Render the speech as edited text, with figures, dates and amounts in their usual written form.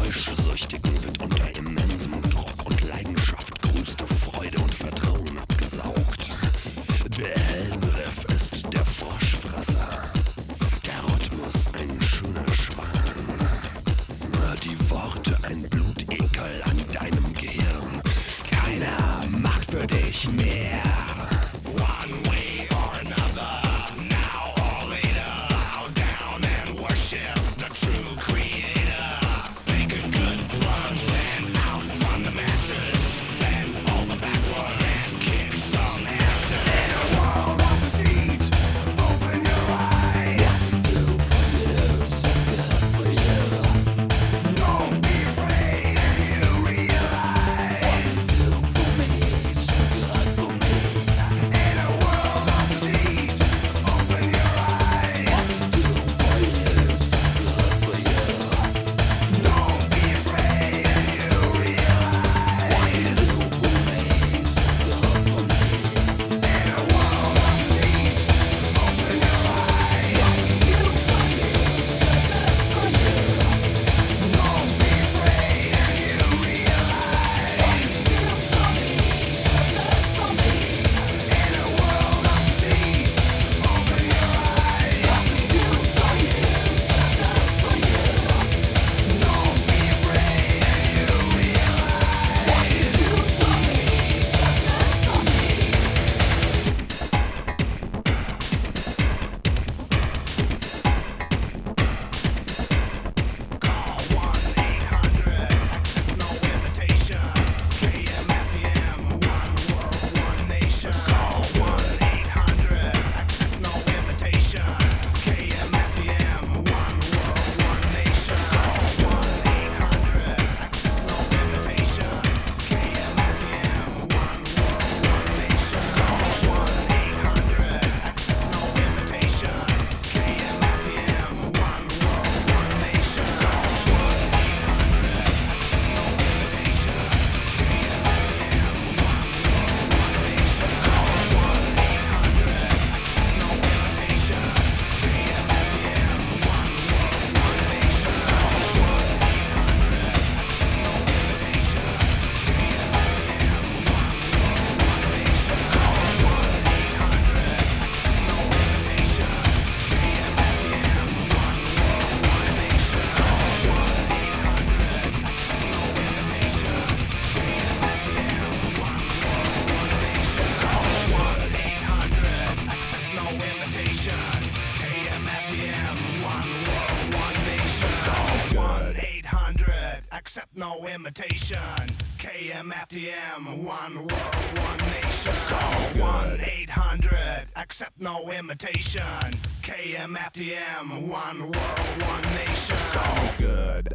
Rauschsüchtigen wird unter immensem Druck und Leidenschaft größte Freude und Vertrauen abgesaugt. Der Helmriff ist der Froschfresser, der Rhythmus ein schöner Schwan, die Worte ein Blutekel an deinem Gehirn. Keiner macht für dich mehr. One way or another, now or later, bow down and worship the true creator. Make a good plunge, stand out from the masses, bend over backwards and kick some asses. In a world of deceit, open your eyes. What to do for you, so good for you. Don't be afraid and you realize. What to do for me, so good for me. In a world of deceit, open your eyes. What to do for you, so good for you. Don't be afraid and you realize. What to do for me, so good for me. In a world of deceit, open your eyes. What to do for you, so good for you. Don't be afraid and you realize. What to do for me, so good for me. In a world of deceit, open your eyes. What to do for you, so good for you. Don't be afraid and you realize. What to do for me, so good for me. Call 1-800, accept no invitation. KMFDM, one world, one nation. Call 1-800, accept no invitation. KMFDM, one world, one nation. Call 1-800, accept no invitation. KMFDM, one world, one nation. Call 1-800, accept no invitation. KMFDM, one world, one nation. Call 1-800, accept no invitation. KMFDM, one world, one nation. Call 1-800, accept no invitation. KMFDM, one world, one nation. Call 1-800, accept no invitation. KMFDM, one world, one nation. Call 1-800, accept no invitation. KMFDM, one world, one nation. Call 1-800, accept no invitation. KMFDM, one world, one nation. Call 1-800, accept no invitation. KMFDM, one world, one nation. Call 1-800, accept no invitation. KMFDM, one world, one nation. Call 1-800, accept no invitation. KMFDM, one world, one nation. So good.